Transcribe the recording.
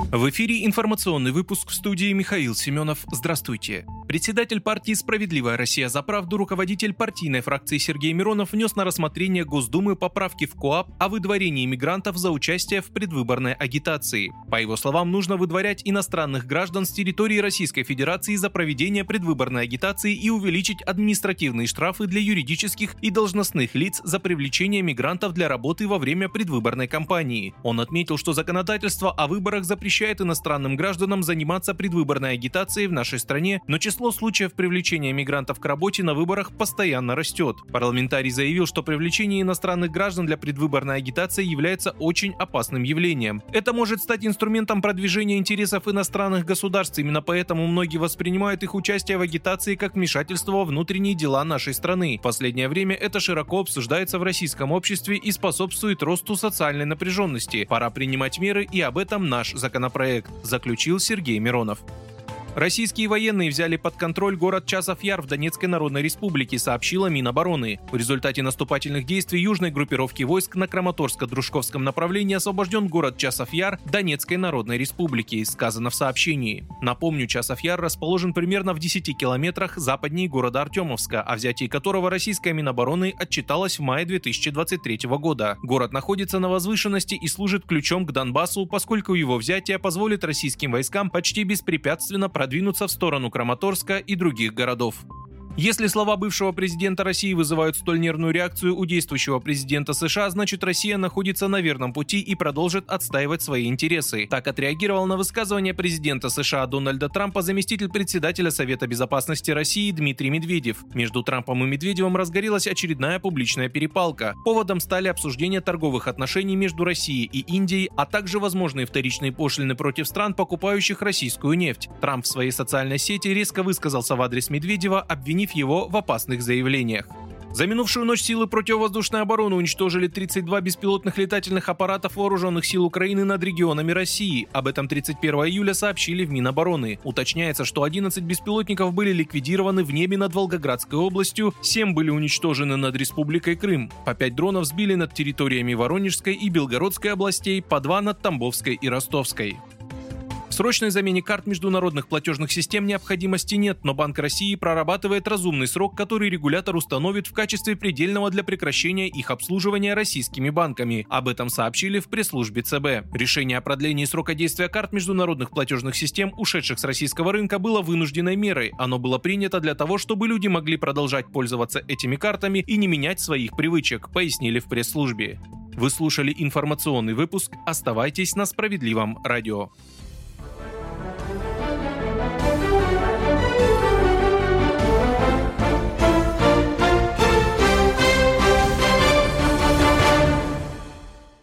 В эфире информационный выпуск, в студии Михаил Семенов. Здравствуйте. Председатель партии «Справедливая Россия за правду», руководитель партийной фракции Сергей Миронов внес на рассмотрение Госдумы поправки в КоАП о выдворении мигрантов за участие в предвыборной агитации. По его словам, нужно выдворять иностранных граждан с территории Российской Федерации за проведение предвыборной агитации и увеличить административные штрафы для юридических и должностных лиц за привлечение мигрантов для работы во время предвыборной кампании. Он отметил, что законодательство о выборах запрещает иностранным гражданам заниматься предвыборной агитацией в нашей стране, но число случаев привлечения мигрантов к работе на выборах постоянно растет. Парламентарий заявил, что привлечение иностранных граждан для предвыборной агитации является очень опасным явлением. Это может стать инструментом продвижения интересов иностранных государств, именно поэтому многие воспринимают их участие в агитации как вмешательство во внутренние дела нашей страны. В последнее время это широко обсуждается в российском обществе и способствует росту социальной напряженности. Пора принимать меры, и об этом наш законопроект, заключил Сергей Миронов. Российские военные взяли под контроль город Часов-Яр в Донецкой Народной Республике, сообщила Минобороны. В результате наступательных действий южной группировки войск на Краматорско-Дружковском направлении освобожден город Часов-Яр Донецкой Народной Республики, сказано в сообщении. Напомню, Часов-Яр расположен примерно в 10 километрах западнее города Артемовска, о взятии которого российская Минобороны отчиталась в мае 2023 года. Город находится на возвышенности и служит ключом к Донбассу, поскольку его взятие позволит российским войскам почти беспрепятственно продвинуться в сторону Краматорска и других городов. Если слова бывшего президента России вызывают столь нервную реакцию у действующего президента США, значит, Россия находится на верном пути и продолжит отстаивать свои интересы. Так отреагировал на высказывание президента США Дональда Трампа заместитель председателя Совета безопасности России Дмитрий Медведев. Между Трампом и Медведевым разгорелась очередная публичная перепалка. Поводом стали обсуждения торговых отношений между Россией и Индией, а также возможные вторичные пошлины против стран, покупающих российскую нефть. Трамп в своей социальной сети резко высказался в адрес Медведева, обвинив его в опасных заявлениях. За минувшую ночь силы противовоздушной обороны уничтожили 32 беспилотных летательных аппаратов вооруженных сил Украины над регионами России. Об этом 31 июля сообщили в Минобороны. Уточняется, что 11 беспилотников были ликвидированы в небе над Волгоградской областью, 7 были уничтожены над Республикой Крым. По 5 дронов сбили над территориями Воронежской и Белгородской областей, по 2 над Тамбовской и Ростовской. В срочной замене карт международных платежных систем необходимости нет, но Банк России прорабатывает разумный срок, который регулятор установит в качестве предельного для прекращения их обслуживания российскими банками. Об этом сообщили в пресс-службе ЦБ. Решение о продлении срока действия карт международных платежных систем, ушедших с российского рынка, было вынужденной мерой. Оно было принято для того, чтобы люди могли продолжать пользоваться этими картами и не менять своих привычек, пояснили в пресс-службе. Вы слушали информационный выпуск. Оставайтесь на Справедливом радио.